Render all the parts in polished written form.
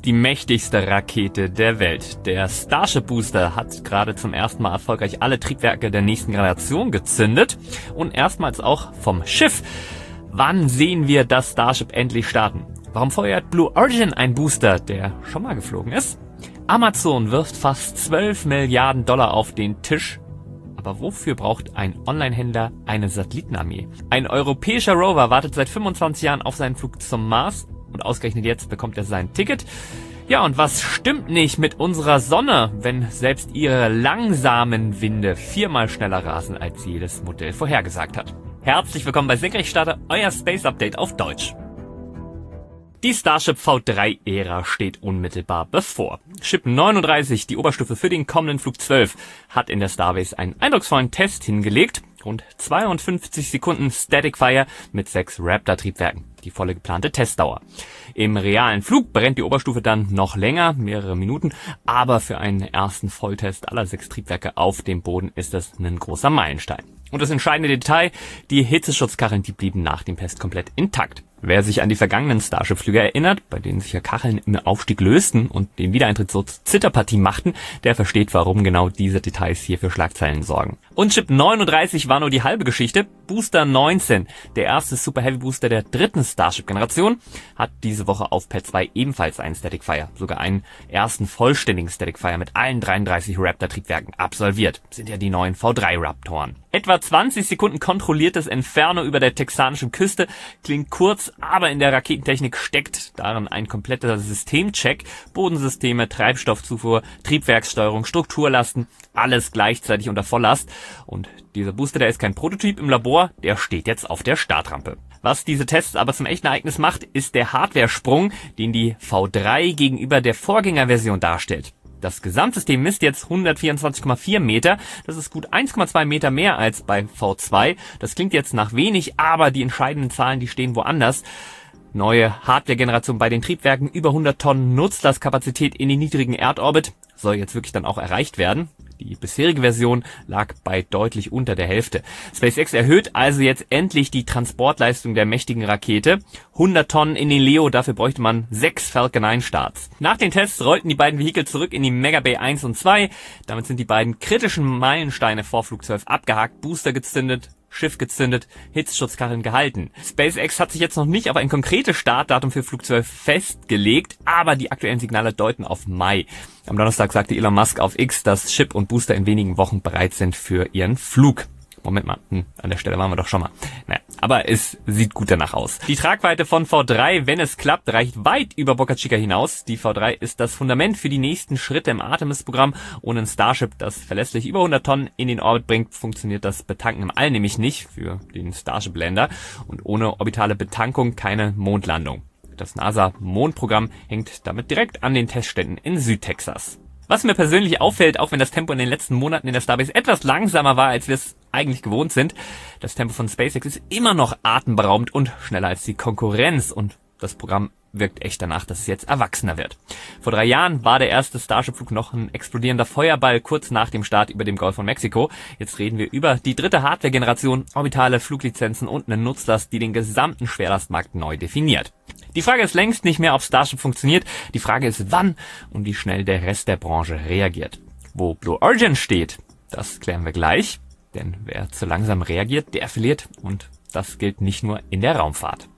die mächtigste Rakete der Welt. Der Starship Booster hat gerade zum ersten Mal erfolgreich alle Triebwerke der nächsten Generation gezündet und erstmals auch vom Schiff. Wann sehen wir das Starship endlich starten? Warum feuert Blue Origin einen Booster, der schon mal geflogen ist? Amazon wirft fast 12 Milliarden Dollar auf den Tisch. Aber wofür braucht ein Online-Händler eine Satellitenarmee? Ein europäischer Rover wartet seit 25 Jahren auf seinen Flug zum Mars und ausgerechnet jetzt bekommt er sein Ticket. Ja, und was stimmt nicht mit unserer Sonne, wenn selbst ihre langsamen Winde 4-mal schneller rasen, als jedes Modell vorhergesagt hat? Herzlich willkommen bei Senkrechtstarter, euer Space Update auf Deutsch. Die Starship V3-Ära steht unmittelbar bevor. Ship 39, die Oberstufe für den kommenden Flug 12, hat in der Starbase einen eindrucksvollen Test hingelegt. Rund 52 Sekunden Static Fire mit 6 Raptor-Triebwerken. Die volle geplante Testdauer. Im realen Flug brennt die Oberstufe dann noch länger, mehrere Minuten, aber für einen ersten Volltest aller 6 Triebwerke auf dem Boden ist das ein großer Meilenstein. Und das entscheidende Detail, die Hitzeschutzkacheln, die blieben nach dem Test komplett intakt. Wer sich an die vergangenen Starship-Flüge erinnert, bei denen sich ja Kacheln im Aufstieg lösten und den Wiedereintritt so zur Zitterpartie machten, der versteht, warum genau diese Details hier für Schlagzeilen sorgen. Und Ship 39 war nur die halbe Geschichte. Booster 19, der erste Super Heavy Booster der dritten Starship-Generation, hat diese Woche auf Pad 2 ebenfalls einen Static Fire, sogar einen ersten vollständigen Static Fire mit allen 33 Raptor-Triebwerken absolviert. Sind ja die neuen V3 Raptoren. Etwa 20 Sekunden kontrolliertes Inferno über der texanischen Küste, klingt kurz, aber in der Raketentechnik steckt darin ein kompletter Systemcheck, Bodensysteme, Treibstoffzufuhr, Triebwerkssteuerung, Strukturlasten, alles gleichzeitig unter Volllast. Und dieser Booster, der ist kein Prototyp im Labor, der steht jetzt auf der Startrampe. Was diese Tests aber zum echten Ereignis macht, ist der Hardware-Sprung, den die V3 gegenüber der Vorgängerversion darstellt. Das Gesamtsystem misst jetzt 124,4 Meter. Das ist gut 1,2 Meter mehr als bei V2. Das klingt jetzt nach wenig, aber die entscheidenden Zahlen, die stehen woanders. Neue Hardware-Generation bei den Triebwerken, über 100 Tonnen Nutzlastkapazität in den niedrigen Erdorbit, soll jetzt wirklich dann auch erreicht werden. Die bisherige Version lag bei deutlich unter der Hälfte. SpaceX erhöht also jetzt endlich die Transportleistung der mächtigen Rakete. 100 Tonnen in den Leo, dafür bräuchte man 6 Falcon 9 Starts. Nach den Tests rollten die beiden Vehikel zurück in die Mega Bay 1 und 2. Damit sind die beiden kritischen Meilensteine vor Flug 12 abgehakt, Booster gezündet, Schiff gezündet, Hitzschutzkacheln gehalten. SpaceX hat sich jetzt noch nicht auf ein konkretes Startdatum für Flug 12 festgelegt, aber die aktuellen Signale deuten auf Mai. Am Donnerstag sagte Elon Musk auf X, dass Chip und Booster in wenigen Wochen bereit sind für ihren Flug. Moment mal, an der Stelle waren wir doch schon mal. Naja, aber es sieht gut danach aus. Die Tragweite von V3, wenn es klappt, reicht weit über Boca Chica hinaus. Die V3 ist das Fundament für die nächsten Schritte im Artemis-Programm. Ohne ein Starship, das verlässlich über 100 Tonnen in den Orbit bringt, funktioniert das Betanken im All nämlich nicht für den Starship-Lander. Und ohne orbitale Betankung keine Mondlandung. Das NASA-Mondprogramm hängt damit direkt an den Teststätten in Südtexas. Was mir persönlich auffällt, auch wenn das Tempo in den letzten Monaten in der Starbase etwas langsamer war, als wir es eigentlich gewohnt sind, das Tempo von SpaceX ist immer noch atemberaubend und schneller als die Konkurrenz und das Programm wirkt echt danach, dass es jetzt erwachsener wird. Vor 3 Jahren war der erste Starship-Flug noch ein explodierender Feuerball kurz nach dem Start über dem Golf von Mexiko. Jetzt reden wir über die dritte Hardware-Generation, orbitale Fluglizenzen und eine Nutzlast, die den gesamten Schwerlastmarkt neu definiert. Die Frage ist längst nicht mehr, ob Starship funktioniert. Die Frage ist, wann und wie schnell der Rest der Branche reagiert. Wo Blue Origin steht, das klären wir gleich. Denn wer zu langsam reagiert, der verliert. Und das gilt nicht nur in der Raumfahrt.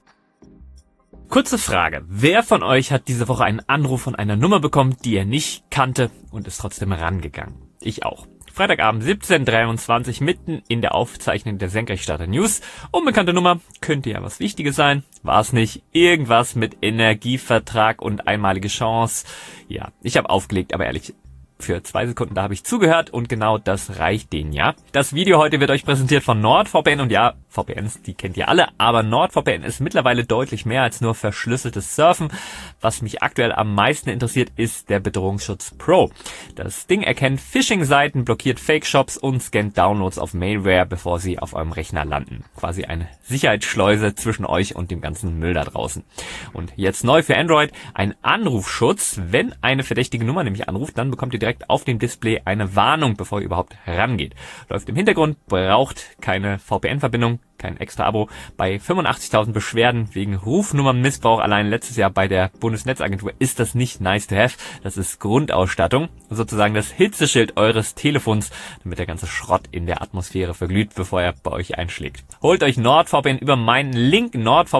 Kurze Frage. Wer von euch hat diese Woche einen Anruf von einer Nummer bekommen, die er nicht kannte und ist trotzdem rangegangen? Ich auch. Freitagabend 17:23 mitten in der Aufzeichnung der Senkrechtstarter News. Unbekannte Nummer, könnte ja was Wichtiges sein. War es nicht. Irgendwas mit Energievertrag und einmalige Chance. Ja, ich habe aufgelegt, aber ehrlich, für 2 Sekunden, da habe ich zugehört und genau das reicht denen, ja. Das Video heute wird euch präsentiert von NordVPN und ja, VPNs, die kennt ihr alle, aber NordVPN ist mittlerweile deutlich mehr als nur verschlüsseltes Surfen. Was mich aktuell am meisten interessiert, ist der Bedrohungsschutz Pro. Das Ding erkennt Phishing-Seiten, blockiert Fake-Shops und scannt Downloads auf Malware, bevor sie auf eurem Rechner landen. Quasi eine Sicherheitsschleuse zwischen euch und dem ganzen Müll da draußen. Und jetzt neu für Android, ein Anrufschutz. Wenn eine verdächtige Nummer nämlich anruft, dann bekommt ihr direkt auf dem Display eine Warnung, bevor ihr überhaupt rangeht. Läuft im Hintergrund, braucht keine VPN-Verbindung, kein extra Abo, bei 85.000 Beschwerden wegen Rufnummernmissbrauch allein letztes Jahr bei der Bundesnetzagentur ist das nicht nice to have. Das ist Grundausstattung, sozusagen das Hitzeschild eures Telefons, damit der ganze Schrott in der Atmosphäre verglüht, bevor er bei euch einschlägt. Holt euch NordVPN über meinen Link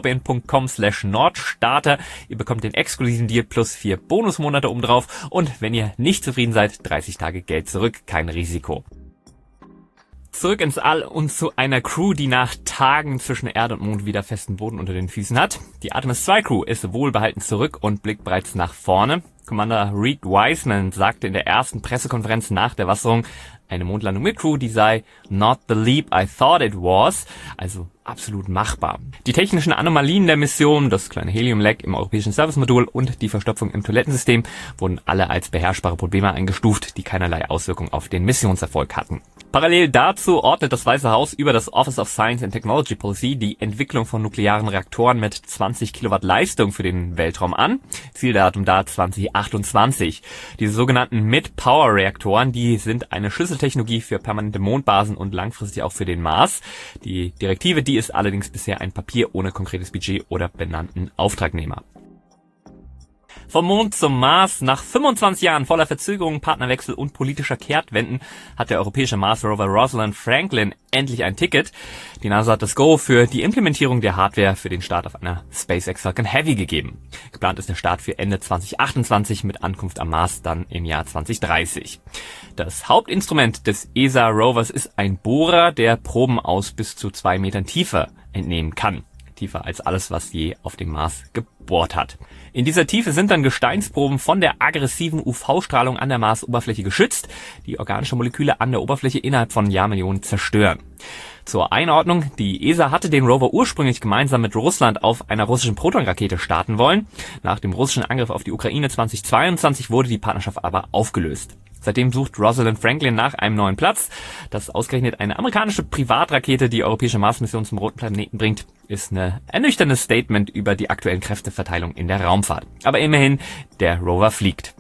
nordvpn.com/nordstarter. Ihr bekommt den exklusiven Deal plus 4 Bonusmonate obendrauf und wenn ihr nicht zufrieden seid, 30 Tage Geld zurück, kein Risiko. Zurück ins All und zu einer Crew, die nach Tagen zwischen Erde und Mond wieder festen Boden unter den Füßen hat. Die Artemis 2 Crew ist wohlbehalten zurück und blickt bereits nach vorne. Commander Reed Wiseman sagte in der ersten Pressekonferenz nach der Wasserung, eine Mondlandung mit Crew, die sei not the leap I thought it was, also absolut machbar. Die technischen Anomalien der Mission, das kleine Helium-Leck im europäischen Service-Modul und die Verstopfung im Toilettensystem wurden alle als beherrschbare Probleme eingestuft, die keinerlei Auswirkungen auf den Missionserfolg hatten. Parallel dazu ordnet das Weiße Haus über das Office of Science and Technology Policy die Entwicklung von nuklearen Reaktoren mit 20 Kilowatt Leistung für den Weltraum an. Zieldatum da 2028. Diese sogenannten Mid-Power-Reaktoren, die sind eine Schlüsseltechnologie für permanente Mondbasen und langfristig auch für den Mars. Die Direktive, die ist allerdings bisher ein Papier ohne konkretes Budget oder benannten Auftragnehmer. Vom Mond zum Mars. Nach 25 Jahren voller Verzögerungen, Partnerwechsel und politischer Kehrtwenden hat der europäische Mars-Rover Rosalind Franklin endlich ein Ticket. Die NASA hat das Go für die Implementierung der Hardware für den Start auf einer SpaceX Falcon Heavy gegeben. Geplant ist der Start für Ende 2028 mit Ankunft am Mars dann im Jahr 2030. Das Hauptinstrument des ESA-Rovers ist ein Bohrer, der Proben aus bis zu 2 Metern Tiefe entnehmen kann. Tiefer als alles, was je auf dem Mars gebohrt hat. In dieser Tiefe sind dann Gesteinsproben von der aggressiven UV-Strahlung an der Marsoberfläche geschützt, die organische Moleküle an der Oberfläche innerhalb von Jahrmillionen zerstören. Zur Einordnung, die ESA hatte den Rover ursprünglich gemeinsam mit Russland auf einer russischen Proton-Rakete starten wollen. Nach dem russischen Angriff auf die Ukraine 2022 wurde die Partnerschaft aber aufgelöst. Seitdem sucht Rosalind Franklin nach einem neuen Platz. Dass ausgerechnet eine amerikanische Privatrakete die europäische Mars-Mission zum roten Planeten bringt, ist ein ernüchterndes Statement über die aktuellen Kräfteverteilung in der Raumfahrt. Aber immerhin, der Rover fliegt.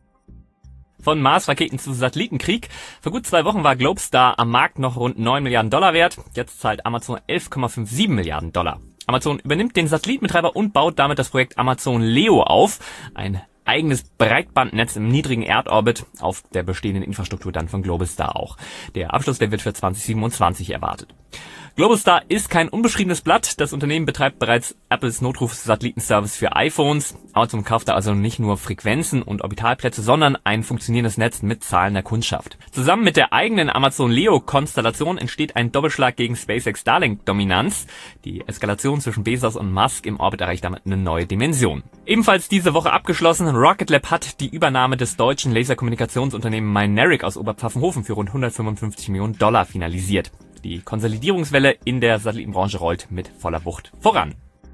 Von Mars-Raketen zu Satellitenkrieg. Vor gut 2 Wochen war Globestar am Markt noch rund 9 Milliarden Dollar wert. Jetzt zahlt Amazon 11,57 Milliarden Dollar. Amazon übernimmt den Satellitenbetreiber und baut damit das Projekt Amazon Leo auf. Ein eigenes Breitbandnetz im niedrigen Erdorbit auf der bestehenden Infrastruktur dann von Globestar auch. Der Abschluss, der wird für 2027 erwartet. Globestar ist kein unbeschriebenes Blatt. Das Unternehmen betreibt bereits Apples Notruf-Satellitenservice für iPhones. Amazon kauft da also nicht nur Frequenzen und Orbitalplätze, sondern ein funktionierendes Netz mit zahlender Kundschaft. Zusammen mit der eigenen Amazon Leo-Konstellation entsteht ein Doppelschlag gegen SpaceX Starlink-Dominanz. Die Eskalation zwischen Bezos und Musk im Orbit erreicht damit eine neue Dimension. Ebenfalls diese Woche abgeschlossen, Rocket Lab hat die Übernahme des deutschen Laserkommunikationsunternehmens Mynaric aus Oberpfaffenhofen für rund 155 Millionen Dollar finalisiert. Die Konsolidierungswelle in der Satellitenbranche rollt mit voller Wucht voran.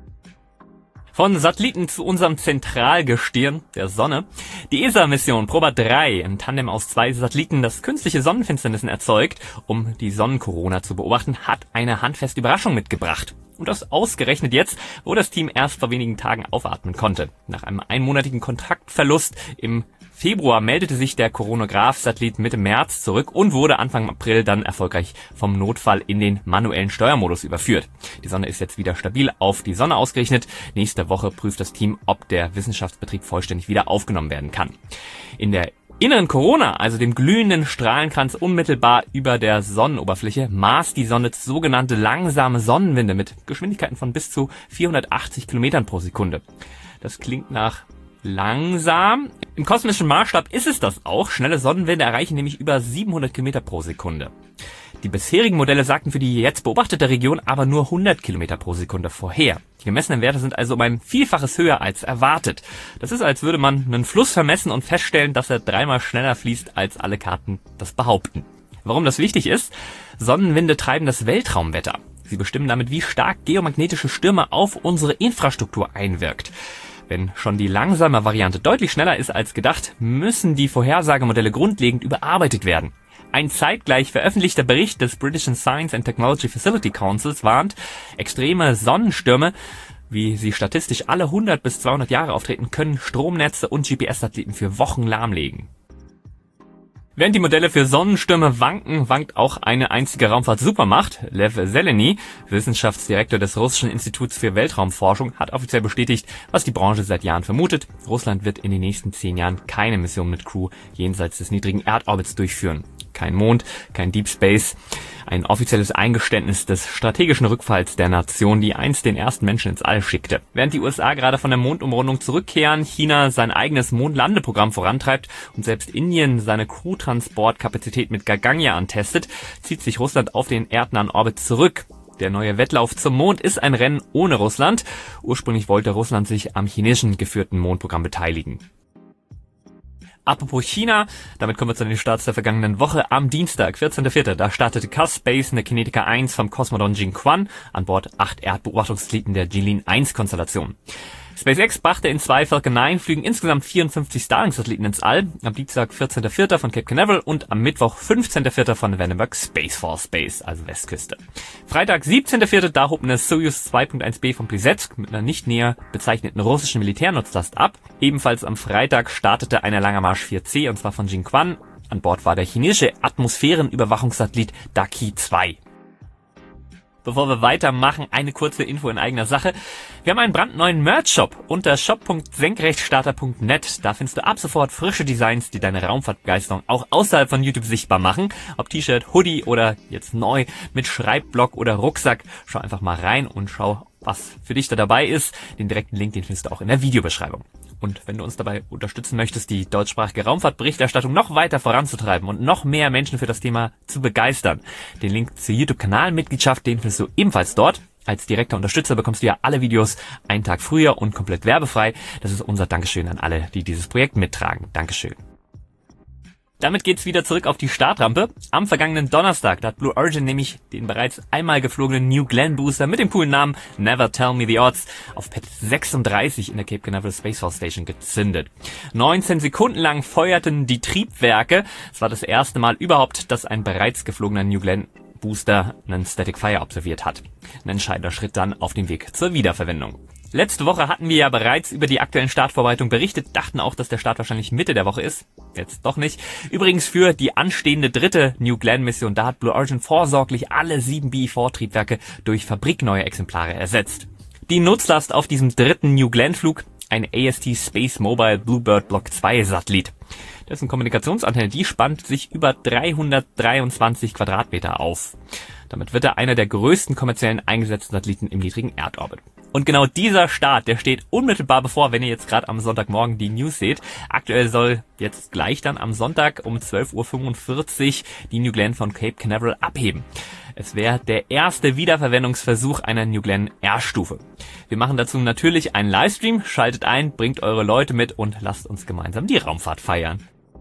Von Satelliten zu unserem Zentralgestirn, der Sonne. Die ESA-Mission Proba 3, ein Tandem aus 2 Satelliten, das künstliche Sonnenfinsternissen erzeugt, um die Sonnenkorona zu beobachten, hat eine handfeste Überraschung mitgebracht. Und das ausgerechnet jetzt, wo das Team erst vor wenigen Tagen aufatmen konnte. Nach einem einmonatigen Kontaktverlust im Februar meldete sich der Koronograph-Satellit Mitte März zurück und wurde Anfang April dann erfolgreich vom Notfall in den manuellen Steuermodus überführt. Die Sonde ist jetzt wieder stabil auf die Sonne ausgerichtet. Nächste Woche prüft das Team, ob der Wissenschaftsbetrieb vollständig wieder aufgenommen werden kann. In der inneren Corona, also dem glühenden Strahlenkranz unmittelbar über der Sonnenoberfläche, maß die Sonde sogenannte langsame Sonnenwinde mit Geschwindigkeiten von bis zu 480 Kilometern pro Sekunde. Das klingt nach langsam. Im kosmischen Maßstab ist es das auch. Schnelle Sonnenwinde erreichen nämlich über 700 Kilometer pro Sekunde. Die bisherigen Modelle sagten für die jetzt beobachtete Region aber nur 100 Kilometer pro Sekunde vorher. Die gemessenen Werte sind also um ein Vielfaches höher als erwartet. Das ist, als würde man einen Fluss vermessen und feststellen, dass er 3-mal schneller fließt, als alle Karten das behaupten. Warum das wichtig ist? Sonnenwinde treiben das Weltraumwetter. Sie bestimmen damit, wie stark geomagnetische Stürme auf unsere Infrastruktur einwirkt. Wenn schon die langsame Variante deutlich schneller ist als gedacht, müssen die Vorhersagemodelle grundlegend überarbeitet werden. Ein zeitgleich veröffentlichter Bericht des British Science and Technology Facility Councils warnt, extreme Sonnenstürme, wie sie statistisch alle 100 bis 200 Jahre auftreten, können Stromnetze und GPS-Satelliten für Wochen lahmlegen. Während die Modelle für Sonnenstürme wanken, wankt auch eine einzige Raumfahrt-Supermacht. Lev Zeleny, Wissenschaftsdirektor des Russischen Instituts für Weltraumforschung, hat offiziell bestätigt, was die Branche seit Jahren vermutet. Russland wird in den nächsten 10 Jahren keine Mission mit Crew jenseits des niedrigen Erdorbits durchführen. Kein Mond, kein Deep Space. Ein offizielles Eingeständnis des strategischen Rückfalls der Nation, die einst den ersten Menschen ins All schickte. Während die USA gerade von der Mondumrundung zurückkehren, China sein eigenes Mondlandeprogramm vorantreibt und selbst Indien seine Crew-Transportkapazität mit Gaganyaan testet, zieht sich Russland auf den erdnahen Orbit zurück. Der neue Wettlauf zum Mond ist ein Rennen ohne Russland. Ursprünglich wollte Russland sich am chinesischen geführten Mondprogramm beteiligen. Apropos China, damit kommen wir zu den Starts der vergangenen Woche. Am Dienstag, 14.04., da startete CUS Space eine Kinetica 1 vom Kosmodrome Jinquan an Bord 8 Erdbeobachtungssatelliten der Jilin-1-Konstellation. SpaceX brachte in 2 Falcon 9 Flügen insgesamt 54 Starlink-Satelliten ins All. Am Dienstag 14.04. von Cape Canaveral und am Mittwoch 15.04. von Vandenberg Space Force Base, also Westküste. Freitag 17.04. da hob eine Soyuz 2.1b von Plesetsk mit einer nicht näher bezeichneten russischen Militärnutzlast ab. Ebenfalls am Freitag startete eine Langer Marsch 4C und zwar von Jinquan. An Bord war der chinesische Atmosphärenüberwachungssatellit Daqi 2. Bevor wir weitermachen, eine kurze Info in eigener Sache. Wir haben einen brandneuen Merch-Shop unter shop.senkrechtstarter.net. Da findest du ab sofort frische Designs, die deine Raumfahrtbegeisterung auch außerhalb von YouTube sichtbar machen. Ob T-Shirt, Hoodie oder jetzt neu mit Schreibblock oder Rucksack. Schau einfach mal rein und schau, was für dich da dabei ist. Den direkten Link, den findest du auch in der Videobeschreibung. Und wenn du uns dabei unterstützen möchtest, die deutschsprachige Raumfahrtberichterstattung noch weiter voranzutreiben und noch mehr Menschen für das Thema zu begeistern, den Link zur YouTube-Kanalmitgliedschaft, den findest du ebenfalls dort. Als direkter Unterstützer bekommst du ja alle Videos einen Tag früher und komplett werbefrei. Das ist unser Dankeschön an alle, die dieses Projekt mittragen. Dankeschön. Damit geht's wieder zurück auf die Startrampe. Am vergangenen Donnerstag, da hat Blue Origin nämlich den bereits einmal geflogenen New Glenn Booster mit dem coolen Namen Never Tell Me the Odds auf Pad 36 in der Cape Canaveral Space Force Station gezündet. 19 Sekunden lang feuerten die Triebwerke. Es war das erste Mal überhaupt, dass ein bereits geflogener New Glenn Booster einen Static Fire observiert hat. Ein entscheidender Schritt dann auf dem Weg zur Wiederverwendung. Letzte Woche hatten wir ja bereits über die aktuellen Startvorbereitungen berichtet, dachten auch, dass der Start wahrscheinlich Mitte der Woche ist. Jetzt doch nicht. Übrigens für die anstehende 3. New Glenn Mission, da hat Blue Origin vorsorglich alle 7 BE-4-Triebwerke durch fabrikneue Exemplare ersetzt. Die Nutzlast auf diesem 3. New Glenn Flug, ein AST Space Mobile Bluebird Block 2 Satellit. Dessen Kommunikationsantenne, die spannt sich über 323 Quadratmeter auf. Damit wird er einer der größten kommerziellen eingesetzten Satelliten im niedrigen Erdorbit. Und genau dieser Start, der steht unmittelbar bevor, wenn ihr jetzt gerade am Sonntagmorgen die News seht. Aktuell soll jetzt gleich dann am Sonntag um 12:45 Uhr die New Glenn von Cape Canaveral abheben. Es wäre der erste Wiederverwendungsversuch einer New Glenn R-Stufe. Wir machen dazu natürlich einen Livestream, schaltet ein, bringt eure Leute mit und lasst uns gemeinsam die Raumfahrt feiern.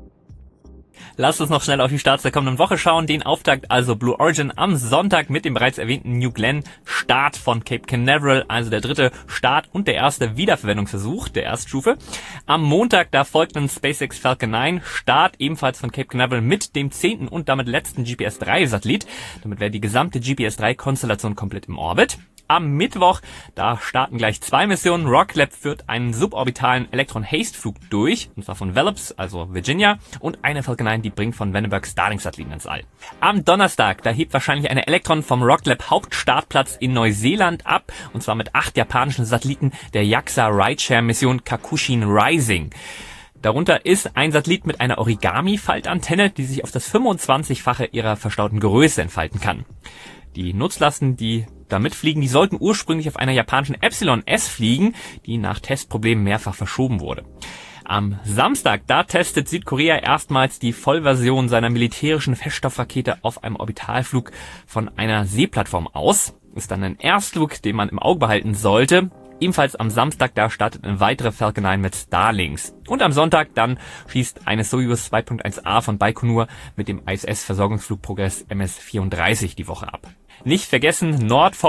Lasst uns noch schnell auf die Starts der kommenden Woche schauen. Den Auftakt also Blue Origin am Sonntag mit dem bereits erwähnten New Glenn Start von Cape Canaveral, also der 3. Start und der erste Wiederverwendungsversuch der Erststufe. Am Montag, da folgt ein SpaceX Falcon 9 Start, ebenfalls von Cape Canaveral mit dem 10. und damit letzten GPS-3-Satellit. Damit wäre die gesamte GPS-3-Konstellation komplett im Orbit. Am Mittwoch, da starten gleich 2 Missionen. Rocket Lab führt einen suborbitalen Electron-Haste-Flug durch, und zwar von Wallops, also Virginia, und eine Falcon 9, die bringt von Vandenberg Starlink-Satelliten ins All. Am Donnerstag, da hebt wahrscheinlich eine Electron vom Rocket Lab Hauptstartplatz in Neuseeland ab, und zwar mit 8 japanischen Satelliten der JAXA Rideshare-Mission Kakushin Rising. Darunter ist ein Satellit mit einer Origami-Faltantenne, die sich auf das 25-fache ihrer verstauten Größe entfalten kann. Die Nutzlasten, die da mitfliegen, die sollten ursprünglich auf einer japanischen Epsilon S fliegen, die nach Testproblemen mehrfach verschoben wurde. Am Samstag, da testet Südkorea erstmals die Vollversion seiner militärischen Feststoffrakete auf einem Orbitalflug von einer Seeplattform aus. Ist dann ein Erstflug, den man im Auge behalten sollte. Ebenfalls am Samstag, da startet eine weitere Falcon 9 mit Starlinks. Und am Sonntag dann schießt eine Soyuz 2.1A von Baikonur mit dem ISS-Versorgungsflug Progress MS-34 die Woche ab. Nicht vergessen,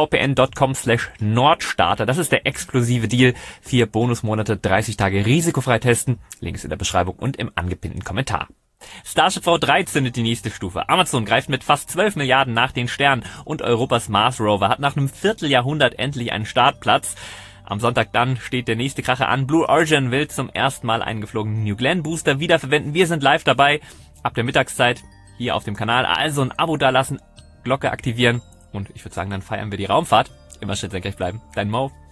nordvpn.com/Nordstarter. Das ist der exklusive Deal. 4 Bonusmonate, 30 Tage risikofrei testen. Links in der Beschreibung und im angepinnten Kommentar. Starship V3 zündet die nächste Stufe. Amazon greift mit fast 12 Milliarden nach den Sternen und Europas Mars Rover hat nach einem Vierteljahrhundert endlich einen Startplatz. Am Sonntag dann steht der nächste Kracher an. Blue Origin will zum ersten Mal einen geflogenen New Glenn Booster wiederverwenden. Wir sind live dabei. ab der Mittagszeit hier auf dem Kanal. Also ein Abo dalassen, Glocke aktivieren und ich würde sagen, dann feiern wir die Raumfahrt. Immer schön senkrecht bleiben. Dein Mo.